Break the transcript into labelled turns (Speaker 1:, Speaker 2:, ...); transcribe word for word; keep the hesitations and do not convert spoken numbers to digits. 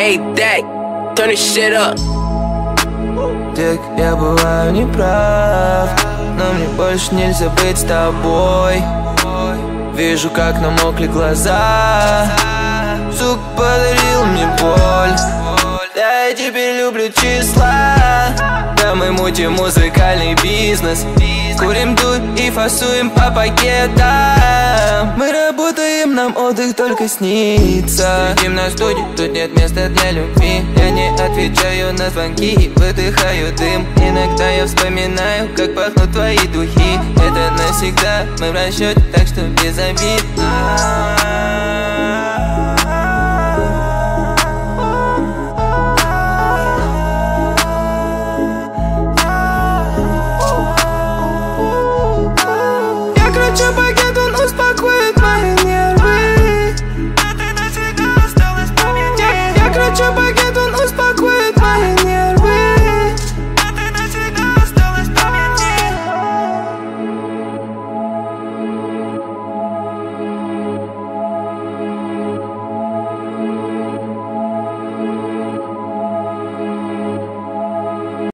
Speaker 1: Maybach, turn this shit up.
Speaker 2: Дик, я бываю неправ, но мне больше нельзя быть с тобой. Вижу, как намокли глаза. Сук подарил мне боль. Да, я теперь люблю числа. Да, мы мутим музыкальный бизнес. Курим тут и фасуем по пакетам. Мы работаем, нам отдых только снится. Сидим на студии, тут нет места для любви. Я не отвечаю на звонки и выдыхаю дым. Иногда я вспоминаю, как пахнут твои духи. Это навсегда, мы в расчете, так что без обид.